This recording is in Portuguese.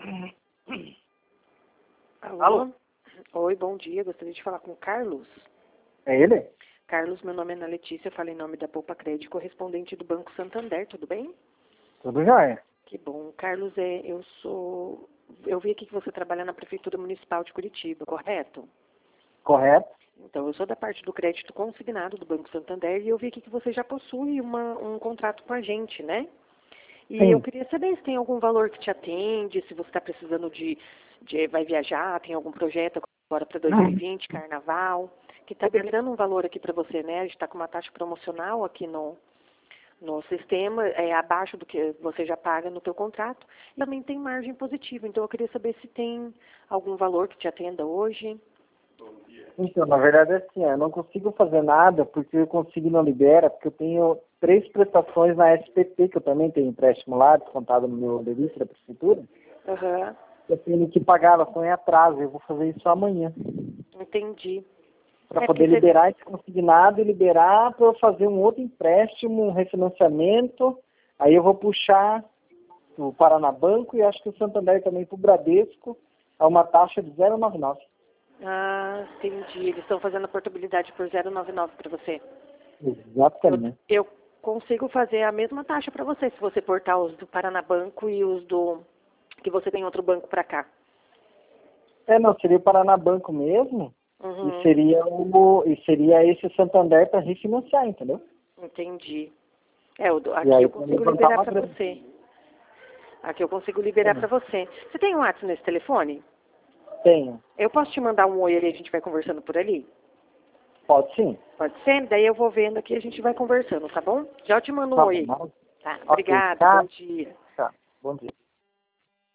Alô? Alô? Oi, bom dia. Gostaria de falar com o Carlos. É ele? Carlos, meu nome é Ana Letícia, falo em nome da Poupa Crédito, correspondente do Banco Santander, tudo bem? Tudo jóia. Que bom. Carlos, eu vi aqui que você trabalha na Prefeitura Municipal de Curitiba, correto? Correto? Então, eu sou da parte do crédito consignado do Banco Santander e eu vi aqui que você já possui um contrato com a gente, né? E Sim. eu queria saber se tem algum valor que te atende, se você está precisando vai viajar, tem algum projeto agora para 2020, carnaval, que está liberando um valor aqui para você, né? A gente está com uma taxa promocional aqui no sistema, abaixo do que você já paga no teu contrato, e também tem margem positiva. Então, eu queria saber se tem algum valor que te atenda hoje. Então, na verdade, é assim, eu não consigo fazer nada porque eu consigo não libera, porque eu tenho 3 prestações na SPP, que eu também tenho empréstimo lá, descontado no meu debito da prefeitura. Aham. Eu tenho que pagar, elas estão em atraso, eu vou fazer isso amanhã. Entendi. Para poder liberar esse consignado e liberar para eu fazer um outro empréstimo, um refinanciamento. Aí eu vou puxar o Paranabanco e acho que o Santander também para o Bradesco a uma taxa de 0,99. Ah, entendi. Eles estão fazendo a portabilidade por 0,99 para você. Exatamente. Eu consigo fazer a mesma taxa para você, se você portar os do Paranabanco e os que você tem outro banco para cá. Não, seria o Paranabanco mesmo. Uhum. E seria esse Santander para refinanciar, entendeu? Entendi. E aí, Aqui eu consigo liberar para você. Aqui eu consigo liberar para você. Você tem um WhatsApp nesse telefone? Tenho. Eu posso te mandar um oi ali, a gente vai conversando por ali? Pode sim. Pode ser? Daí eu vou vendo aqui e a gente vai conversando, tá bom? Já eu te mando um Tá oi. bom. Tá, Ok, obrigada, tá. bom dia. Tá, bom dia.